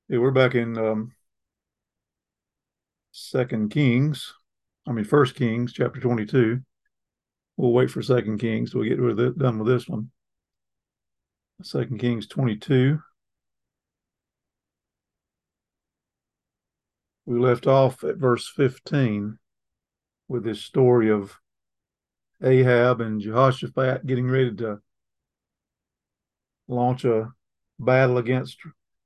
Yeah, we're back in First Kings, chapter 22. We'll wait for Second Kings till we get done with this one. Second Kings 22. We left off at verse 15 with this story of Ahab and Jehoshaphat getting ready to launch a battle against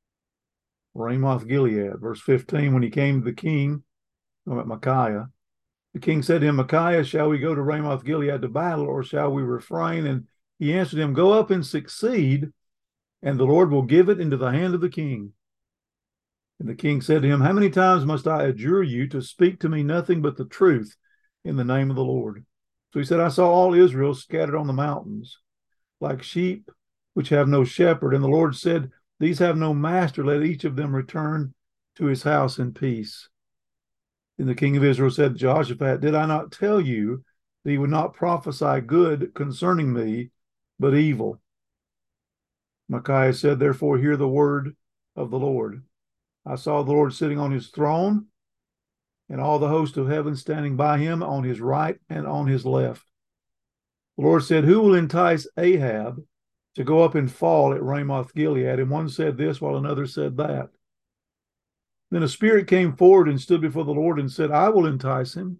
Ramoth Gilead. Verse 15, when he came to the king, about Micaiah, the king said to him, Micaiah, shall we go to Ramoth Gilead to battle, or shall we refrain? And he answered him, Go up and succeed, and the Lord will give it into the hand of the king. And the king said to him, How many times must I adjure you to speak to me nothing but the truth in the name of the Lord? So he said, I saw all Israel scattered on the mountains, like sheep which have no shepherd. And the Lord said, These have no master. Let each of them return to his house in peace. And the king of Israel said to Jehoshaphat, Did I not tell you that he would not prophesy good concerning me, but evil? Micaiah said, Therefore, hear the word of the Lord. I saw the Lord sitting on his throne, and all the host of heaven standing by him on his right and on his left. The Lord said, Who will entice Ahab to go up and fall at Ramoth Gilead? And one said this, while another said that. Then a spirit came forward and stood before the Lord and said, I will entice him.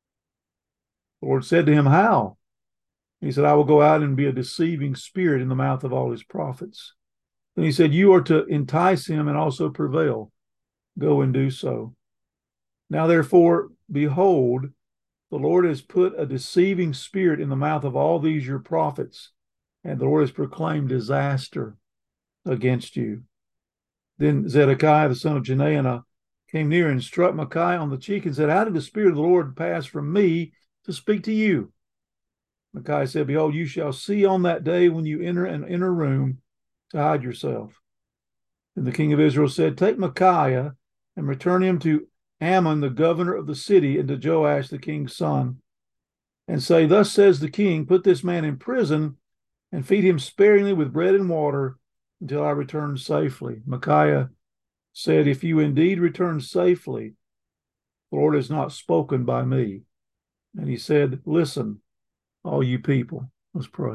The Lord said to him, How? He said, I will go out and be a deceiving spirit in the mouth of all his prophets. Then he said, You are to entice him and also prevail. Go and do so. Now, therefore, behold, the Lord has put a deceiving spirit in the mouth of all these your prophets, and the Lord has proclaimed disaster against you. Then Zedekiah, the son of Chenaanah, came near and struck Micaiah on the cheek and said, How did the Spirit of the Lord pass from me to speak to you? Micaiah said, Behold, you shall see on that day when you enter an inner room to hide yourself. And the king of Israel said, Take Micaiah and return him to Ammon, the governor of the city, and to Joash, the king's son, and say, Thus says the king, Put this man in prison and feed him sparingly with bread and water until I return safely. Micaiah said, If you indeed return safely, the Lord has not spoken by me. And he said, Listen, all you people. Let's pray.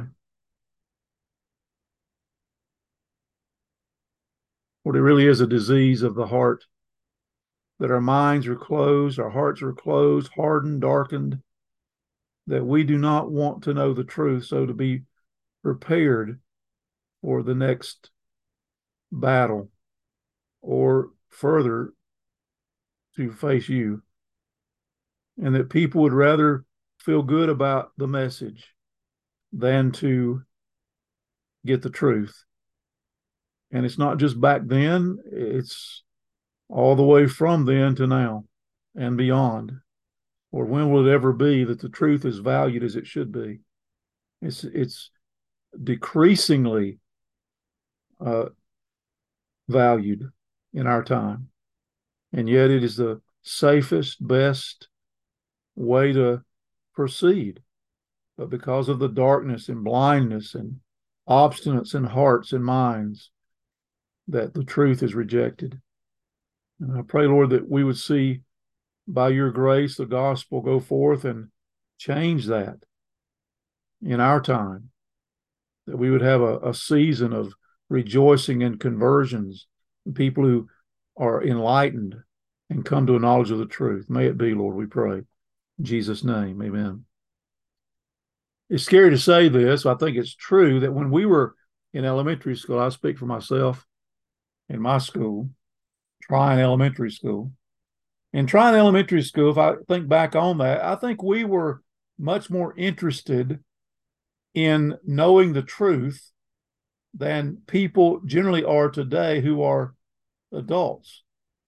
Lord, it really is a disease of the heart that our minds are closed, our hearts are closed, hardened, darkened, that we do not want to know the truth. So to be prepared for the next battle or further to face you, and that people would rather feel good about the message than to get the truth. And it's not just back then, it's all the way from then to now and beyond. Or when will it ever be that the truth is valued as it should be? It's decreasingly uh, valued in our time, and yet it is the safest, best way to proceed. But because of the darkness and blindness and obstinance in hearts and minds, that the truth is rejected. And I pray, Lord, that we would see by your grace the gospel go forth and change that in our time, that we would have a season of rejoicing and conversions, and people who are enlightened and come to a knowledge of the truth. May it be, Lord, we pray. In Jesus' name, amen. It's scary to say this. I think it's true that when we were in elementary school, I speak for myself in my school, Tryon Elementary School. In Tryon Elementary School, if I think back on that, I think we were much more interested in knowing the truth than people generally are today who are adults.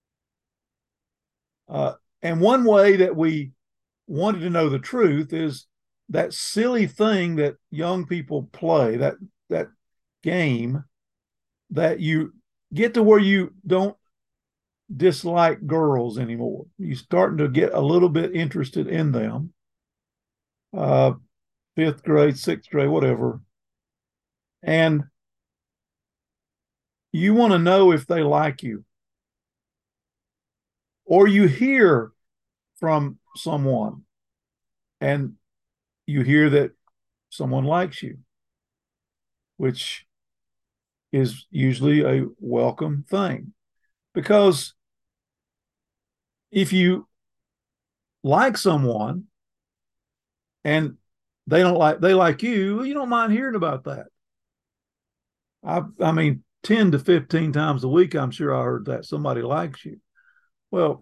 And one way that we wanted to know the truth is that silly thing that young people play, that game that you get to where you don't dislike girls anymore. You're starting to get a little bit interested in them. Uh, Fifth grade, sixth grade, whatever. And you want to know if they like you. or you hear from someone and you hear that someone likes you, which is usually a welcome thing. Because if you like someone and they like you, you don't mind hearing about that. I mean, 10 to 15 times a week, I'm sure I heard that somebody likes you. Well,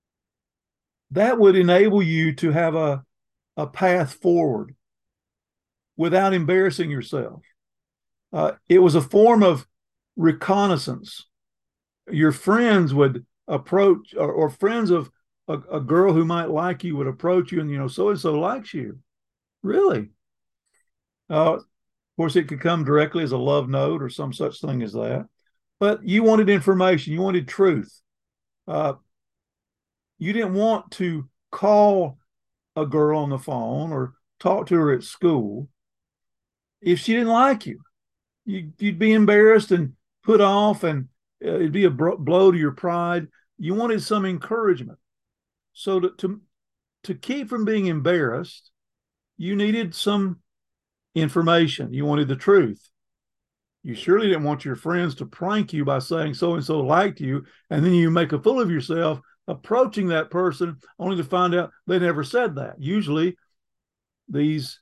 that would enable you to have a path forward without embarrassing yourself. It was a form of reconnaissance. Your friends would approach, or friends of a girl who might like you would approach you, and so and so likes you. Really? Of course, it could come directly as a love note or some such thing as that. But you wanted information, you wanted truth. Uh, you didn't want to call a girl on the phone or talk to her at school if she didn't like you. You'd be embarrassed and put off, and it'd be a blow to your pride. You wanted some encouragement. So to keep from being embarrassed, you needed some information. You wanted the truth. You surely didn't want your friends to prank you by saying so and so liked you, and then you make a fool of yourself approaching that person only to find out they never said that. Usually, these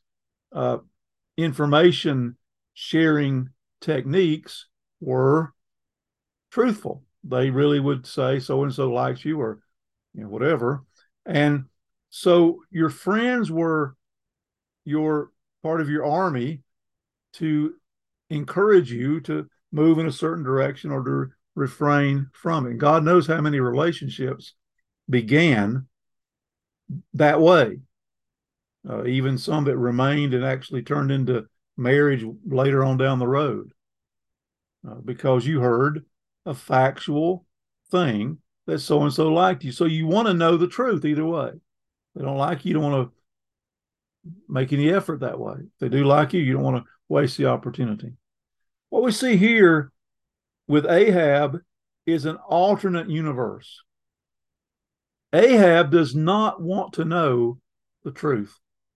information sharing techniques were truthful. They really would say so and so likes you, or whatever. And so your friends were your part of your army to encourage you to move in a certain direction or to refrain from it. God knows how many relationships began that way. Even some that remained and actually turned into marriage later on down the road, because you heard a factual thing that so and so liked you. So you want to know the truth either way. They don't like you, you don't want to make any effort that way. If they do like you, you don't want to waste the opportunity. What we see here with Ahab is an alternate universe. Ahab does not want to know the truth.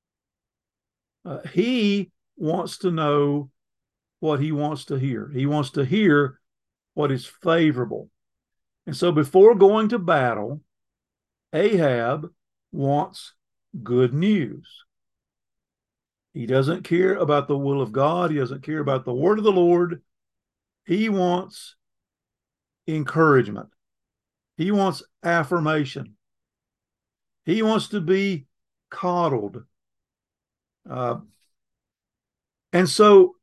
He wants to know what he wants to hear. He wants to hear what is favorable. And so before going to battle, Ahab wants good news. He doesn't care about the will of God. He doesn't care about the word of the Lord. He wants encouragement. He wants affirmation. He wants to be coddled. And so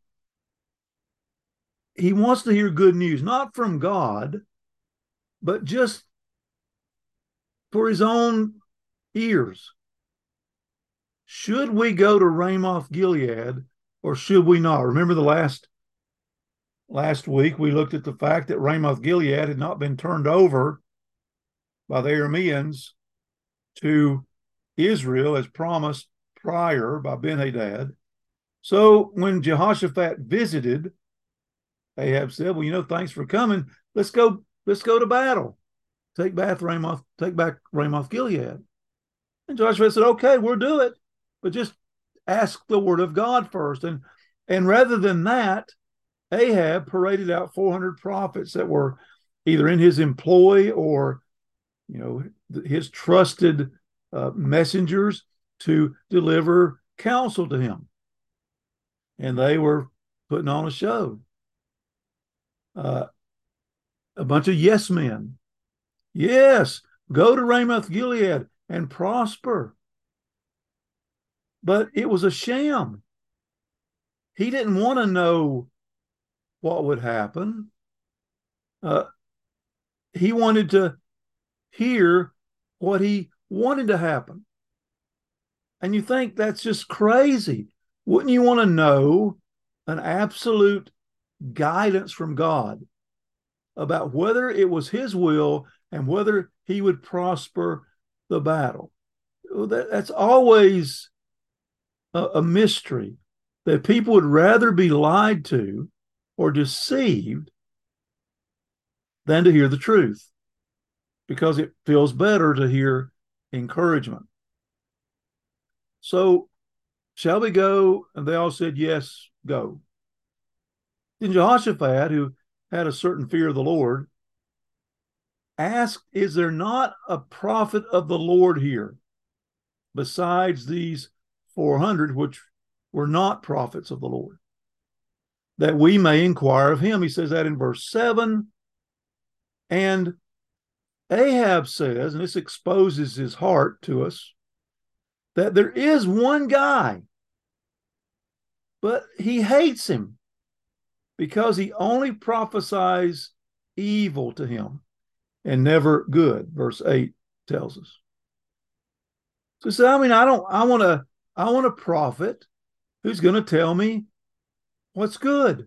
he wants to hear good news, not from God, but just for his own ears. Should we go to Ramoth Gilead or should we not? Remember the last week we looked at the fact that Ramoth Gilead had not been turned over by the Arameans to Israel as promised prior by Ben-Hadad. So when Jehoshaphat visited, Ahab said, well, thanks for coming. Let's go to battle. Take back Ramoth Gilead. And Joshua said, okay, we'll do it. But just ask the word of God first. And rather than that, Ahab paraded out 400 prophets that were either in his employ or, his trusted messengers to deliver counsel to him. And they were putting on a show. A bunch of yes men. Yes, go to Ramoth Gilead and prosper. But it was a sham. He didn't want to know what would happen. He wanted to hear what he wanted to happen. And you think that's just crazy. Wouldn't you want to know an absolute guidance from God about whether it was his will and whether he would prosper the battle? That's always a mystery, that people would rather be lied to or deceived than to hear the truth. because it feels better to hear encouragement. So, shall we go? And they all said, yes, go. Then Jehoshaphat, who had a certain fear of the Lord, asked, is there not a prophet of the Lord here besides these 400, which were not prophets of the Lord, that we may inquire of him? He says that in verse 7. And Ahab says, and this exposes his heart to us, that there is one guy, but he hates him because he only prophesies evil to him and never good, verse 8 tells us. So I mean, I want a prophet who's going to tell me what's good.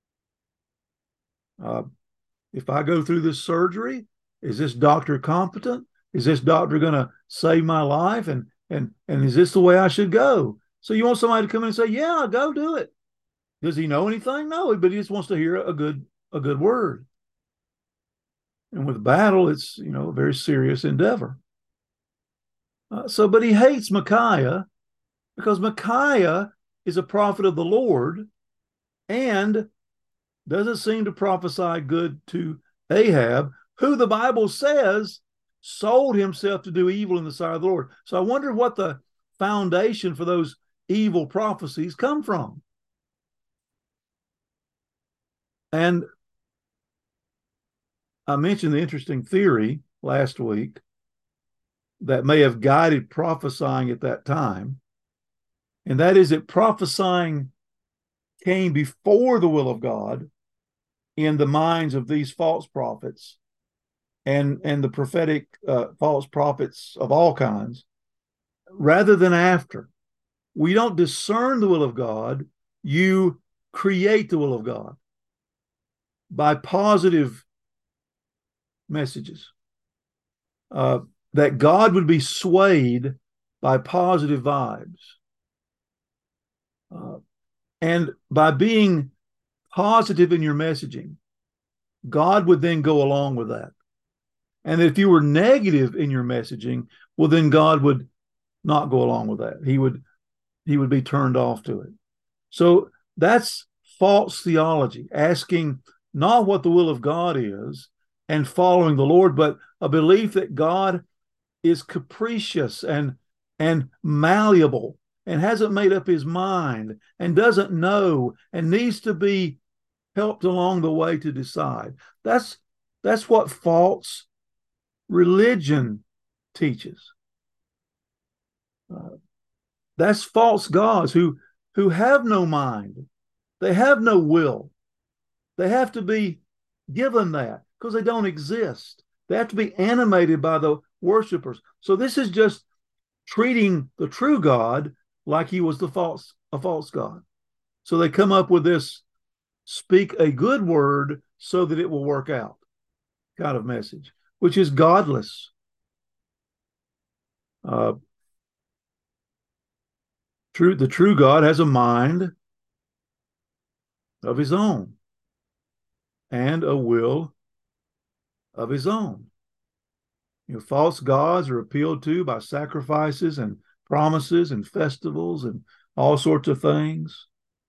If I go through this surgery, is this doctor competent? Is this doctor going to save my life? And is this the way I should go? So you want somebody to come in and say, yeah, go do it. Does he know anything? No, but he just wants to hear a good word. And with battle, it's, a very serious endeavor. But he hates Micaiah because Micaiah is a prophet of the Lord and doesn't seem to prophesy good to Ahab, who the Bible says sold himself to do evil in the sight of the Lord. So I wonder what the foundation for those evil prophecies come from. And I mentioned the interesting theory last week that may have guided prophesying at that time, and that is that prophesying came before the will of God in the minds of these false prophets and the prophetic false prophets of all kinds, rather than after. We don't discern the will of God. You create the will of God by positive messages. That God would be swayed by positive vibes. And by being positive in your messaging, God would then go along with that. And if you were negative in your messaging, well, then God would not go along with that. He would be turned off to it. So that's false theology, asking not what the will of God is and following the Lord, but a belief that God is capricious and malleable and hasn't made up his mind and doesn't know and needs to be helped along the way to decide. That's what false religion teaches. That's false gods who have no mind. They have no will. They have to be given that because they don't exist. They have to be animated by the worshipers. So this is just treating the true God like he was a false God. So they come up with this speak a good word so that it will work out kind of message, which is godless. The true God has a mind of his own and a will of his own. False gods are appealed to by sacrifices and promises and festivals and all sorts of things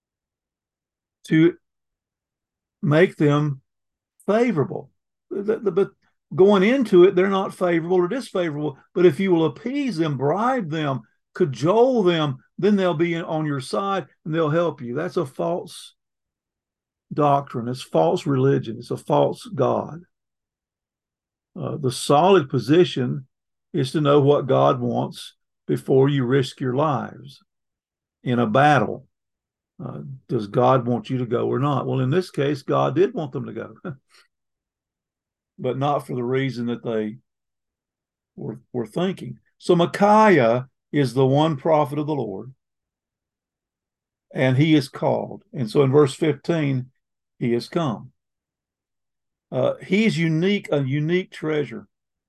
to make them favorable. But going into it, they're not favorable or disfavorable. But if you will appease them, bribe them, cajole them, then they'll be on your side and they'll help you. That's a false doctrine. It's false religion. It's a false God. The solid position is to know what God wants before you risk your lives in a battle. Does God want you to go or not? Well, in this case, God did want them to go, but not for the reason that they were thinking. So Micaiah is the one prophet of the Lord, and he is called. And so in verse 15, he has come. He's unique, a unique treasure.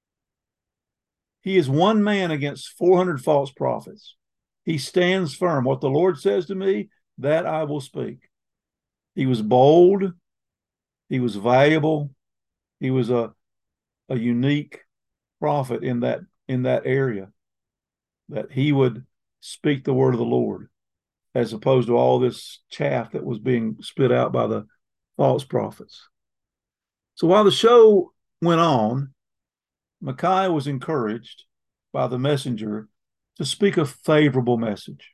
He is one man against 400 false prophets. He stands firm. What the Lord says to me, that I will speak. He was bold. He was valuable. He was a unique prophet in that area, that he would speak the word of the Lord, as opposed to all this chaff that was being spit out by the false prophets. So while the show went on, Micaiah was encouraged by the messenger to speak a favorable message,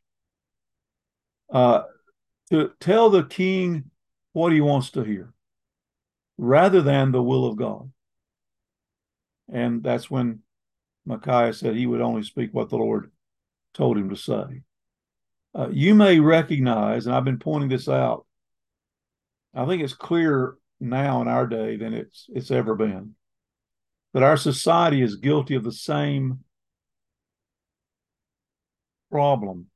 to tell the king what he wants to hear, rather than the will of God. And that's when Micaiah said he would only speak what the Lord told him to say. You may recognize, and I've been pointing this out, I think it's clearer now in our day than it's ever been, that our society is guilty of the same problem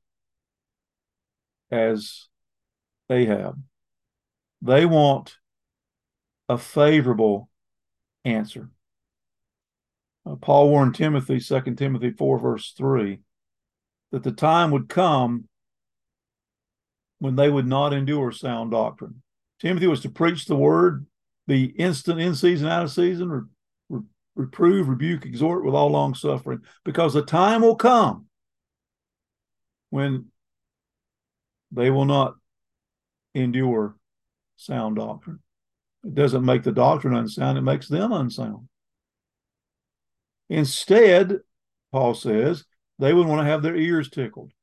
as Ahab. They want a favorable answer. Paul warned Timothy, 2 Timothy 4, verse 3, that the time would come when they would not endure sound doctrine. Timothy was to preach the word, be instant in season, out of season, reprove, rebuke, exhort with all long suffering, because the time will come when they will not endure sound doctrine. It doesn't make the doctrine unsound, it makes them unsound. Instead, Paul says, they would want to have their ears tickled.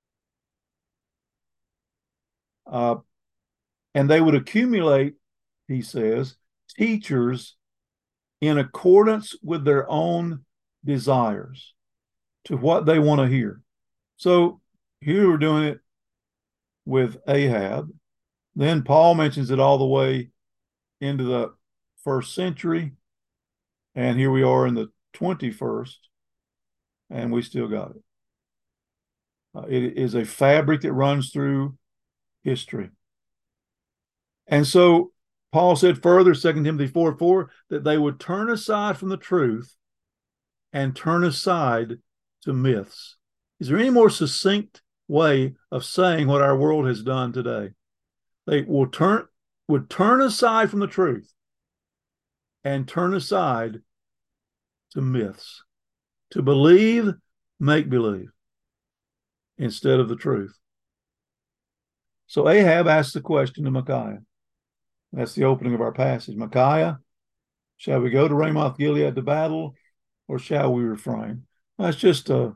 And they would accumulate, he says, teachers in accordance with their own desires, to what they want to hear. So here we're doing it with Ahab. Then Paul mentions it all the way into the first century. And here we are in the 21st, and we still got it. It is a fabric that runs through history. And so Paul said further, 2 Timothy 4:4, that they would turn aside from the truth and turn aside to myths. Is there any more succinct way of saying what our world has done today? They would turn aside from the truth and turn aside to myths, to believe make believe instead of the truth. So Ahab asked the question to Micaiah. That's the opening of our passage. Micaiah, shall we go to Ramoth Gilead to battle, or shall we refrain? That's just a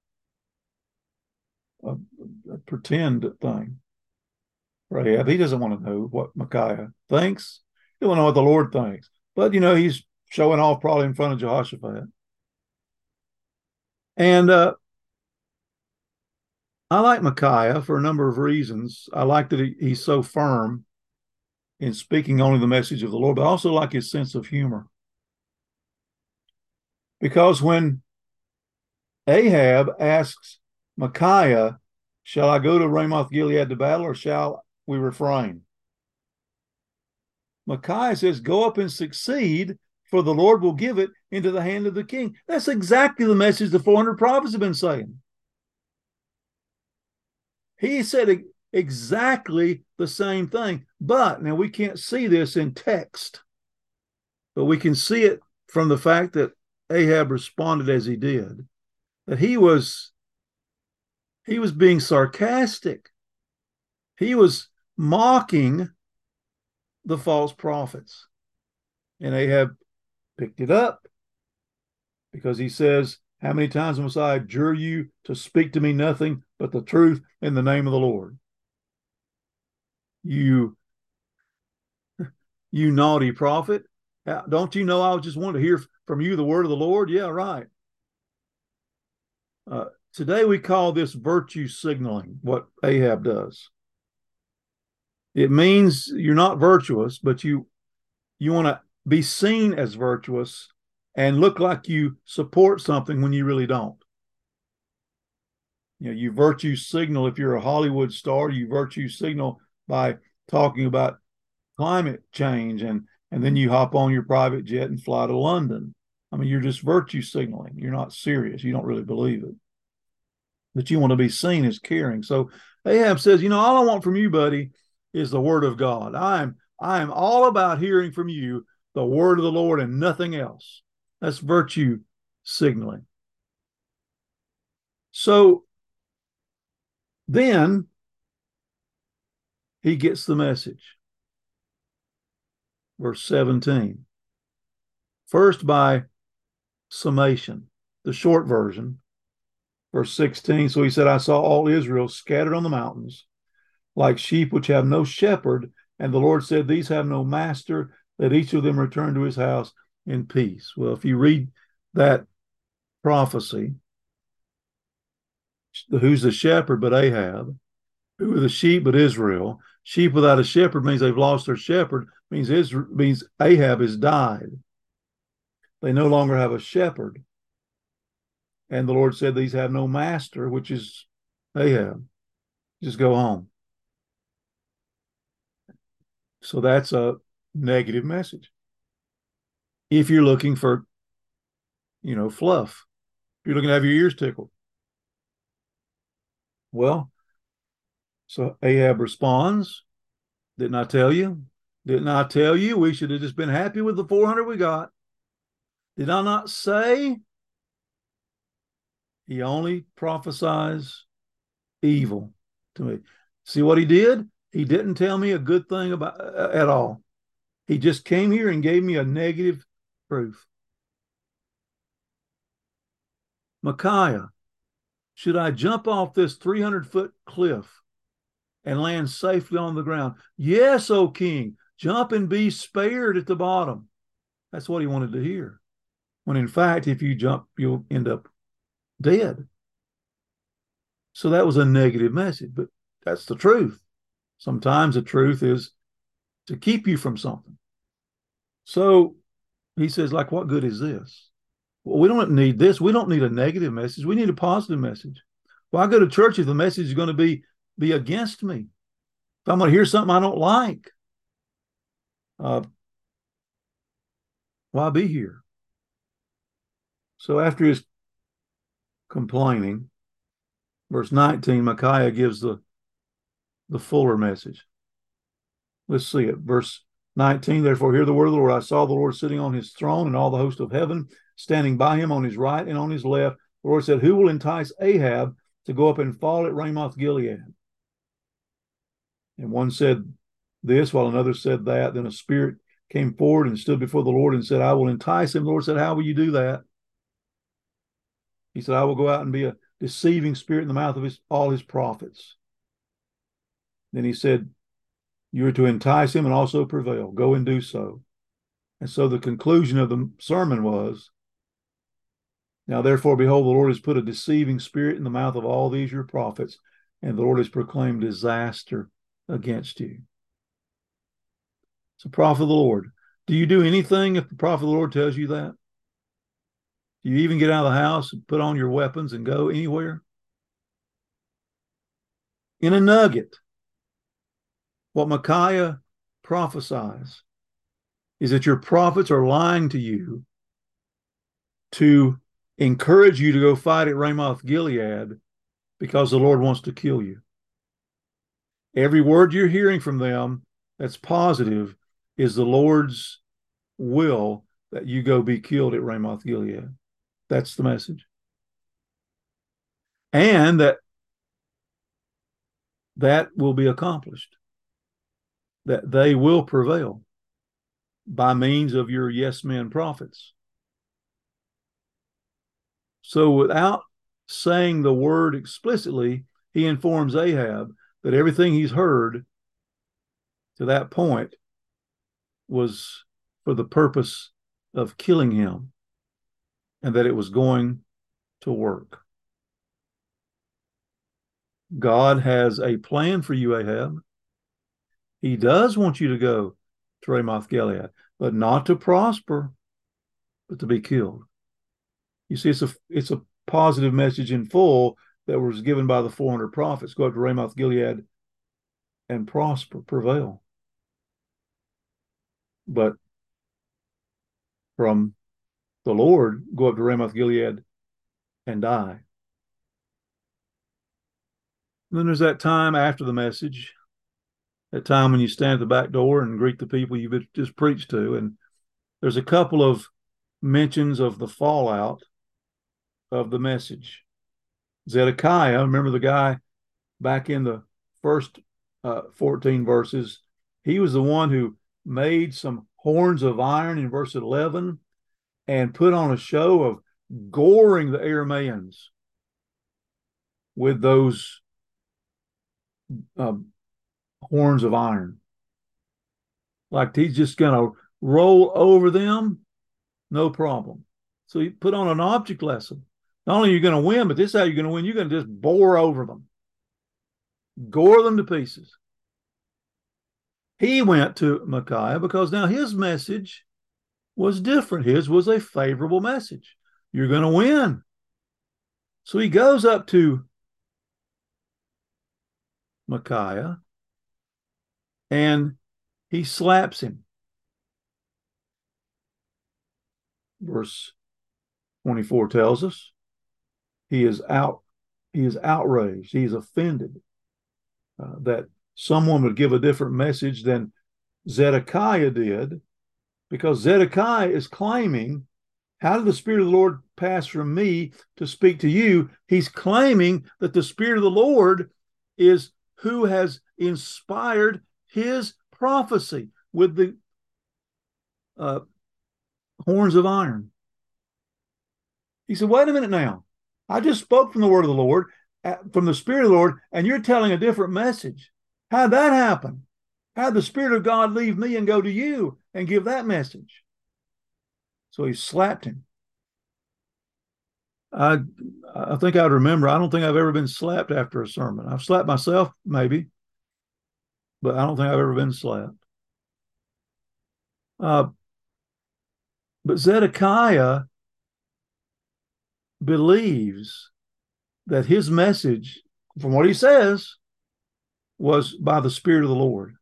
pretend thing for Ahab. He doesn't want to know what Micaiah thinks. He doesn't know what the Lord thinks. But, he's showing off probably in front of Jehoshaphat. And I like Micaiah for a number of reasons. I like that he's so firm in speaking only the message of the Lord, but I also like his sense of humor. Because when Ahab asks Micaiah, shall I go to Ramoth Gilead to battle, or shall we refrain? Micaiah says, go up and succeed, for the Lord will give it into the hand of the king. That's exactly the message the 400 prophets have been saying. He said exactly the same thing. But now we can't see this in text, but we can see it from the fact that Ahab responded as he did, that he was being sarcastic. He was mocking the false prophets. And Ahab picked it up, because he says, how many times must I adjure you to speak to me nothing but the truth in the name of the Lord? You naughty prophet. Don't you know I just want to hear from you the word of the Lord? Yeah, right. Today we call this virtue signaling, what Ahab does. It means you're not virtuous, but you want to be seen as virtuous and look like you support something when you really don't. You virtue signal if you're a Hollywood star. You virtue signal by talking about climate change, and then you hop on your private jet and fly to London. I mean, you're just virtue signaling. You're not serious. You don't really believe it. But you want to be seen as caring. So Ahab says, all I want from you, buddy, is the word of God. I am all about hearing from you the word of the Lord and nothing else. That's virtue signaling. So then he gets the message. Verse 17. First by summation, the short version. Verse 16, so he said, I saw all Israel scattered on the mountains, like sheep which have no shepherd. And the Lord said, these have no master. Let each of them return to his house in peace. Well, if you read that prophecy, who's the shepherd but Ahab? Who are the sheep but Israel? Sheep without a shepherd means they've lost their shepherd, means Ahab has died. They no longer have a shepherd. And the Lord said, these have no master, which is Ahab. Just go home. So that's a negative message. If you're looking for, fluff, if you're looking to have your ears tickled. Well, so Ahab responds, didn't I tell you? Didn't I tell you we should have just been happy with the 400 we got? Did I not say? He only prophesies evil to me. See what he did? He didn't tell me a good thing about at all. He just came here and gave me a negative proof. Micaiah, should I jump off this 300-foot cliff and land safely on the ground? Yes, O king, jump and be spared at the bottom. That's what he wanted to hear. When in fact, if you jump, you'll end up dead. So that was a negative message, but that's the truth. Sometimes the truth is to keep you from something. So he says, like, what good is this? Well, we don't need this. We don't need a negative message. We need a positive message. Well, I go to church if the message is going to be against me. If I'm going to hear something I don't like, why be here? So after his complaining, verse 19, Micaiah gives the fuller message. Let's see it. Verse 19, therefore hear the word of the Lord. I saw the Lord sitting on his throne and all the host of heaven standing by him on his right and on his left. The Lord said, who will entice Ahab to go up and fall at Ramoth Gilead? And one said this, while another said that. Then a spirit came forward and stood before the Lord and said, I will entice him. The Lord said, how will you do that? He said, I will go out and be a deceiving spirit in the mouth of all his prophets. Then he said, you are to entice him and also prevail. Go and do so. And so the conclusion of the sermon was, now therefore, behold, the Lord has put a deceiving spirit in the mouth of all these your prophets, and the Lord has proclaimed disaster against you. It's a prophet of the Lord. Do you do anything if the prophet of the Lord tells you that? Do you even get out of the house and put on your weapons and go anywhere? In a nugget, what Micaiah prophesies is that your prophets are lying to you to encourage you to go fight at Ramoth Gilead because the Lord wants to kill you. Every word you're hearing from them that's positive is the Lord's will that you go be killed at Ramoth Gilead. That's the message. And that will be accomplished. That they will prevail by means of your yes men prophets. So without saying the word explicitly, he informs Ahab that everything he's heard to that point was for the purpose of killing him and that it was going to work. God has a plan for you, Ahab. He does want you to go to Ramoth Gilead, but not to prosper, but to be killed. You see, it's a positive message in full that was given by the 400 prophets. Go up to Ramoth Gilead and prosper, prevail. But from the Lord, go up to Ramoth Gilead and die. And then there's that time after the message, that time when you stand at the back door and greet the people you've just preached to. And there's a couple of mentions of the fallout of the message. Zedekiah, remember the guy back in the first 14 verses, he was the one who made some horns of iron in verse 11 and put on a show of goring the Aramaeans with those horns of iron. Like he's just going to roll over them, no problem. So he put on an object lesson. Not only are you going to win, but this is how you're going to win. You're going to just bore over them, gore them to pieces. He went to Micaiah because now his message was different. His was a favorable message. You're going to win. So he goes up to Micaiah and he slaps him. Verse 24 tells us he is outraged. He is offended that someone would give a different message than Zedekiah did, because Zedekiah is claiming, how did the Spirit of the Lord pass from me to speak to you? He's claiming that the Spirit of the Lord is who has inspired his prophecy with the horns of iron. He said, wait a minute now. I just spoke from the word of the Lord, from the Spirit of the Lord, and you're telling a different message. How'd that happen? How'd the Spirit of God leave me and go to you and give that message? So he slapped him. I think I'd remember. I don't think I've ever been slapped after a sermon. I've slapped myself, maybe, but I don't think I've ever been slapped. But Zedekiah believes that his message, from what he says, was by the Spirit of the Lord.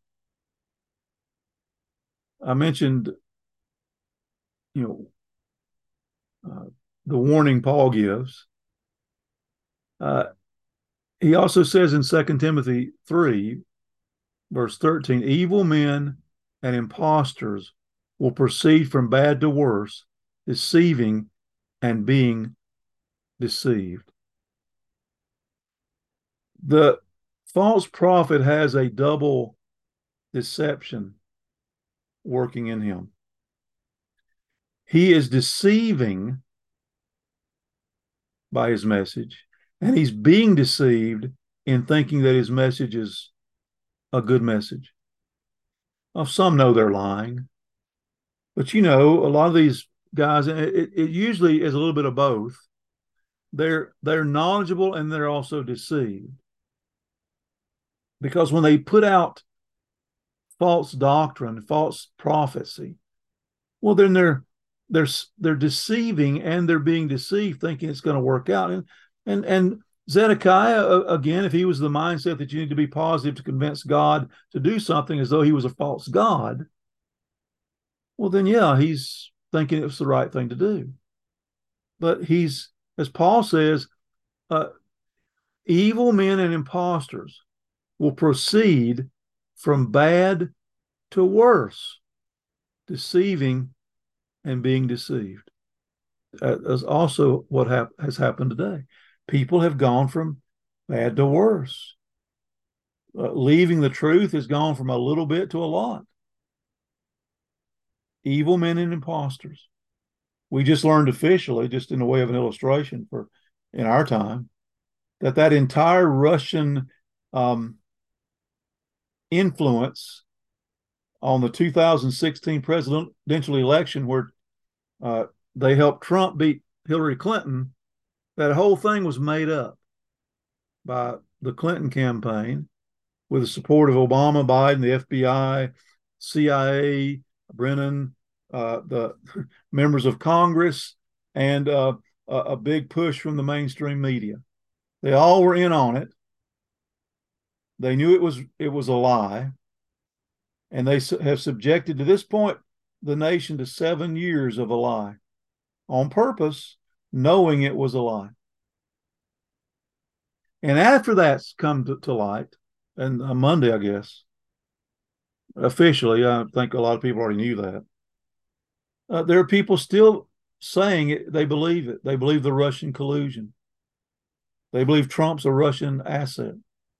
I mentioned, the warning Paul gives. He also says in 2 Timothy 3, verse 13, evil men and impostors will proceed from bad to worse, deceiving and being deceived. The false prophet has a double deception working in him. He is deceiving by his message, and he's being deceived in thinking that his message is a good message. Well, some know they're lying, but a lot of these guys, it usually is a little bit of both. They're knowledgeable and they're also deceived, because when they put out false doctrine, false prophecy, well, then they're deceiving and they're being deceived, thinking it's going to work out. And Zedekiah, again, if he was the mindset that you need to be positive to convince God to do something as though he was a false god, well, then, yeah, he's thinking it was the right thing to do. But he's, as Paul says, evil men and impostors will proceed from bad to worse, deceiving and being deceived. That's also what has happened today. People have gone from bad to worse. Leaving the truth has gone from a little bit to a lot. Evil men and impostors. We just learned officially, just in the way of an illustration in our time, that entire Russian influence on the 2016 presidential election, where they helped Trump beat Hillary Clinton, that whole thing was made up by the Clinton campaign with the support of Obama, Biden, the FBI, CIA, Brennan, the members of Congress, and a big push from the mainstream media. They all were in on it. They knew it was a lie, and they have subjected, to this point, the nation to 7 years of a lie on purpose, knowing it was a lie. And after that's come to light, and on Monday, I guess, officially, I think a lot of people already knew that, there are people still saying it, they believe it. They believe the Russian collusion. They believe Trump's a Russian asset.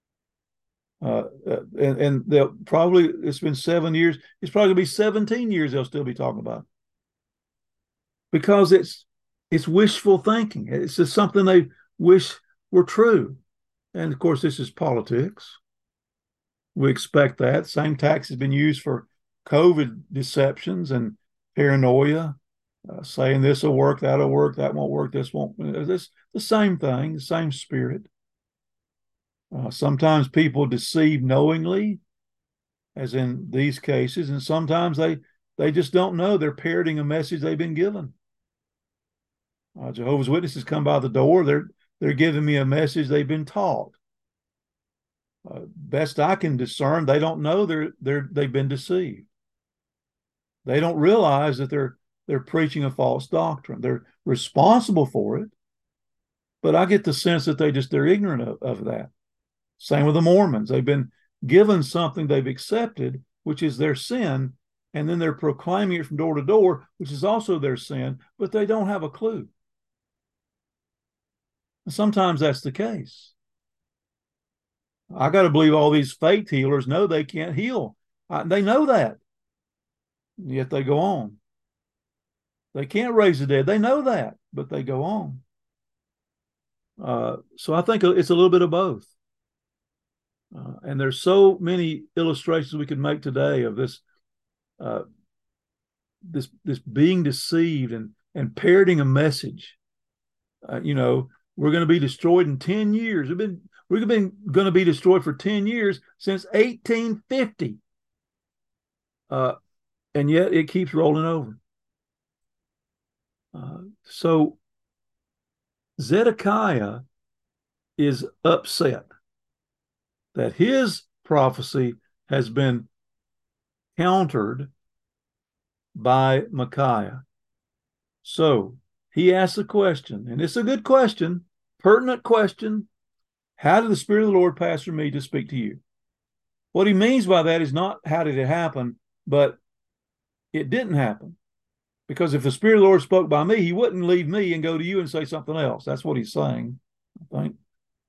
And they'll probably, it's been 7 years. It's probably going to be 17 years they'll still be talking about it. Because it's wishful thinking. It's just something they wish were true. And of course, this is politics. We expect that. Same tax has been used for COVID deceptions and paranoia, saying this will work, that'll work, that won't work, this won't. This the same thing, the same spirit. Sometimes people deceive knowingly, as in these cases, and sometimes they just don't know. They're parroting a message they've been given. Jehovah's Witnesses come by the door. They're giving me a message they've been taught. Best I can discern, they don't know they've been deceived. They don't realize that they're preaching a false doctrine. They're responsible for it, but I get the sense that they're ignorant of that. Same with the Mormons. They've been given something they've accepted, which is their sin, and then they're proclaiming it from door to door, which is also their sin, but they don't have a clue. And sometimes that's the case. I got to believe all these faith healers know they can't heal. They know that, yet they go on. They can't raise the dead. They know that, but they go on. So I think it's a little bit of both. And there's so many illustrations we could make today of this being deceived and parroting a message. We're going to be destroyed in 10 years. We've been going to be destroyed for 10 years since 1850. And yet it keeps rolling over. So Zedekiah is upset that his prophecy has been countered by Micaiah. So he asks a question, and it's a good question, pertinent question. How did the Spirit of the Lord pass through me to speak to you? What he means by that is not how did it happen, but it didn't happen. Because if the Spirit of the Lord spoke by me, he wouldn't leave me and go to you and say something else. That's what he's saying, I think.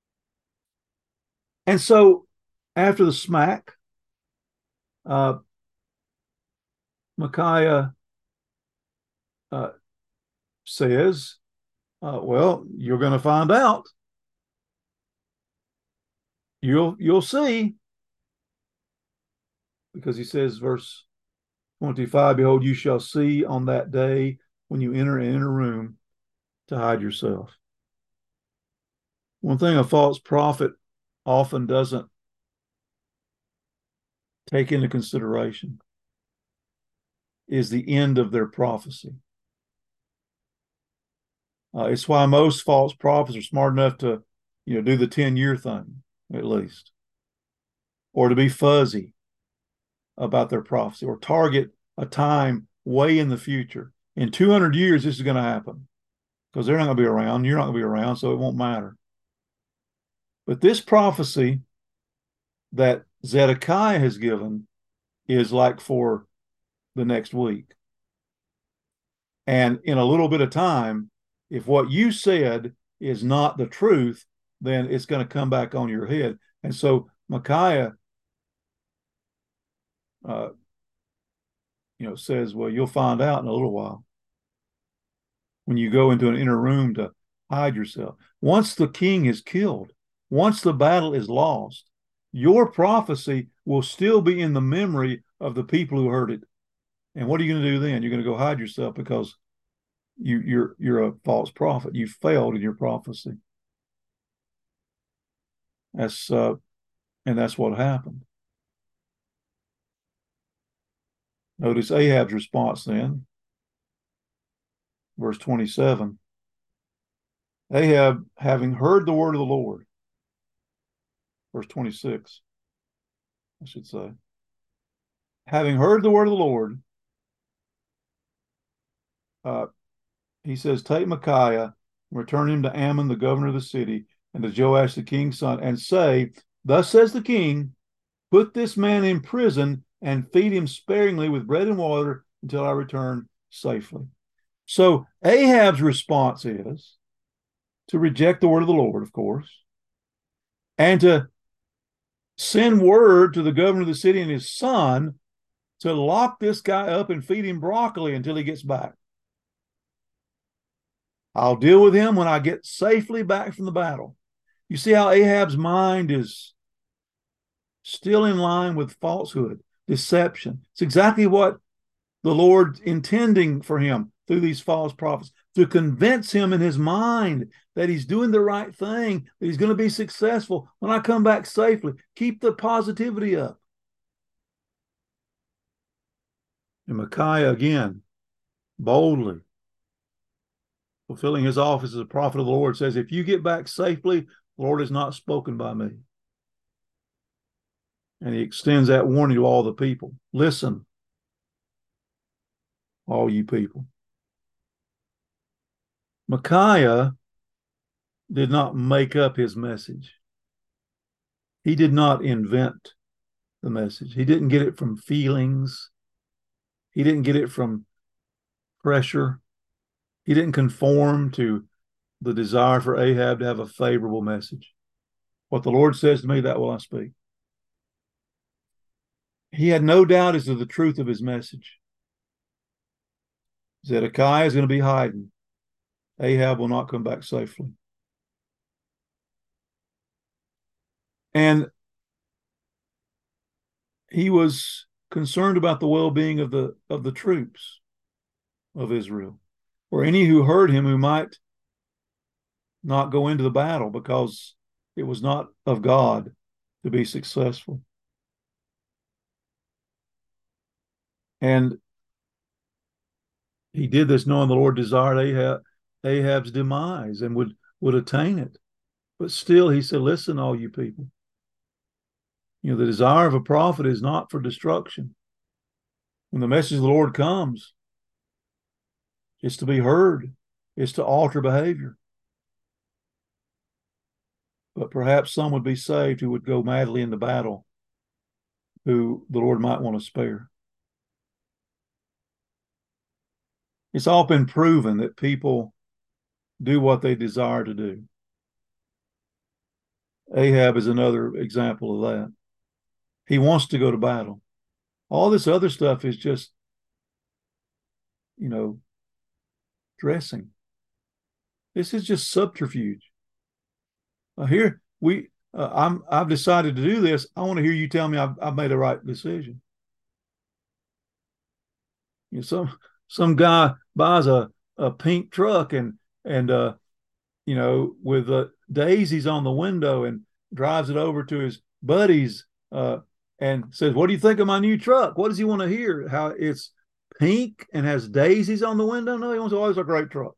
And so after the smack, Micaiah says, well, you're going to find out. You'll see. Because he says, verse 25, behold, you shall see on that day when you enter an inner room to hide yourself. One thing a false prophet often doesn't take into consideration is the end of their prophecy. It's why most false prophets are smart enough to, do the 10-year thing, at least, or to be fuzzy about their prophecy, or target a time way in the future. In 200 years, this is going to happen, because they're not going to be around. You're not going to be around, so it won't matter. But this prophecy that Zedekiah has given is like for the next week. And in a little bit of time, if what you said is not the truth, then it's going to come back on your head. And so Micaiah, says, well, you'll find out in a little while when you go into an inner room to hide yourself. Once the king is killed, once the battle is lost, your prophecy will still be in the memory of the people who heard it. And what are you going to do then? You're going to go hide yourself because you're a false prophet. You failed in your prophecy. That's what happened. Notice Ahab's response then. Verse 27. Ahab, having heard the word of the Lord. Verse 26, I should say. Having heard the word of the Lord, he says, take Micaiah, return him to Ammon, the governor of the city, and to Joash, the king's son, and say, thus says the king, put this man in prison and feed him sparingly with bread and water until I return safely. So Ahab's response is to reject the word of the Lord, of course, and to send word to the governor of the city and his son to lock this guy up and feed him broccoli until he gets back. I'll deal with him when I get safely back from the battle. You see how Ahab's mind is still in line with falsehood, deception. It's exactly what the Lord's intending for him through these false prophets, to convince him in his mind that he's doing the right thing, that he's going to be successful when I come back safely. Keep the positivity up. And Micaiah, again, boldly fulfilling his office as a prophet of the Lord, says, if you get back safely, the Lord has not spoken by me. And he extends that warning to all the people. Listen, all you people. Micaiah did not make up his message. He did not invent the message. He didn't get it from feelings. He didn't get it from pressure. He didn't conform to the desire for Ahab to have a favorable message. What the Lord says to me, that will I speak. He had no doubt as to the truth of his message. Zedekiah is going to be hiding. Ahab will not come back safely. And he was concerned about the well-being of the troops of Israel, or any who heard him who might not go into the battle because it was not of God to be successful. And he did this knowing the Lord desired Ahab's demise and would attain it. But still, he said, listen, all you people. You know, the desire of a prophet is not for destruction. When the message of the Lord comes, it's to be heard. It's to alter behavior. But perhaps some would be saved who would go madly into battle, who the Lord might want to spare. It's all been proven that people do what they desire to do. Ahab is another example of that. He wants to go to battle. All this other stuff is just, dressing. This is just subterfuge. I've decided to do this. I want to hear you tell me I've made the right decision. Some guy buys a pink truck and with daisies on the window and drives it over to his buddies and says, "What do you think of my new truck?" What does he want to hear? How it's pink and has daisies on the window? No, he wants always a great truck.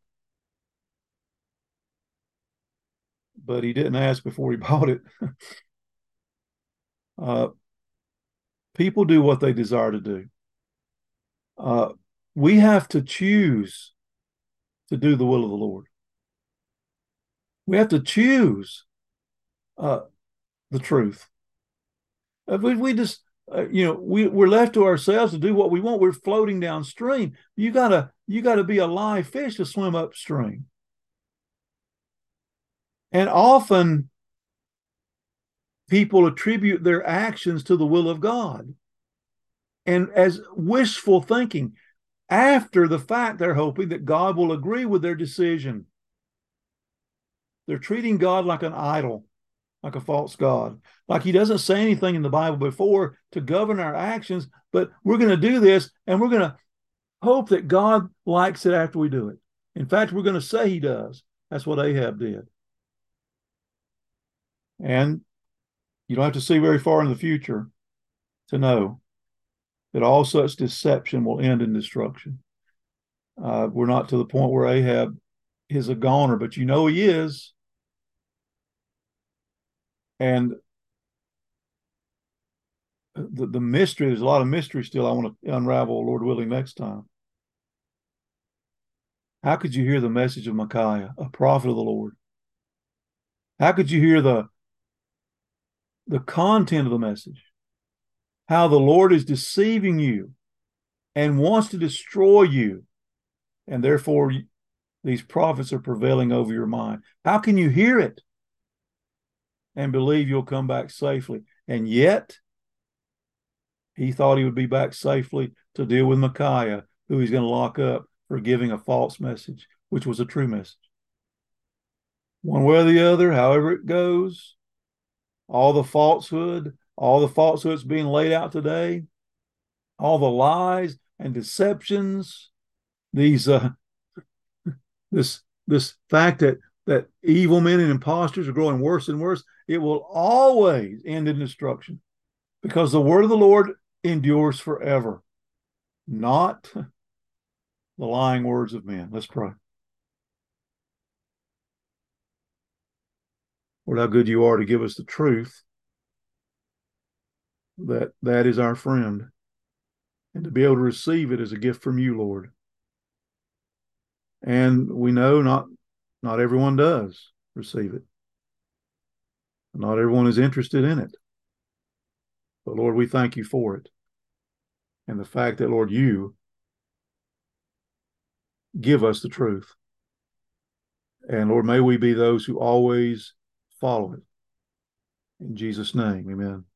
But he didn't ask before he bought it. People do what they desire to do. We have to choose to do the will of the Lord. We have to choose the truth. If we just, we're left to ourselves to do what we want. We're floating downstream. You gotta be a live fish to swim upstream. And often people attribute their actions to the will of God. And as wishful thinking, after the fact, they're hoping that God will agree with their decision. They're treating God like an idol, like a false God. Like he doesn't say anything in the Bible before to govern our actions, but we're going to do this and we're going to hope that God likes it after we do it. In fact, we're going to say he does. That's what Ahab did. And you don't have to see very far in the future to know that all such deception will end in destruction. We're not to the point where Ahab is a goner, but he is. And the mystery, there's a lot of mystery still I want to unravel, Lord willing, next time. How could you hear the message of Micaiah, a prophet of the Lord? How could you hear the content of the message? How the Lord is deceiving you and wants to destroy you And therefore, these prophets are prevailing over your mind. How can you hear it and believe you'll come back safely? And yet, he thought he would be back safely to deal with Micaiah, who he's going to lock up for giving a false message, which was a true message. One way or the other, however it goes, all the falsehoods being laid out today, all the lies and deceptions, these this fact that evil men and impostors are growing worse and worse, it will always end in destruction, because the word of the Lord endures forever, not the lying words of men. Let's pray. Lord, how good you are to give us the truth that is our friend, and to be able to receive it as a gift from you, Lord. And we know not everyone does receive it. Not everyone is interested in it. But Lord, we thank you for it. And the fact that, Lord, you give us the truth. And Lord, may we be those who always follow it. In Jesus' name, amen.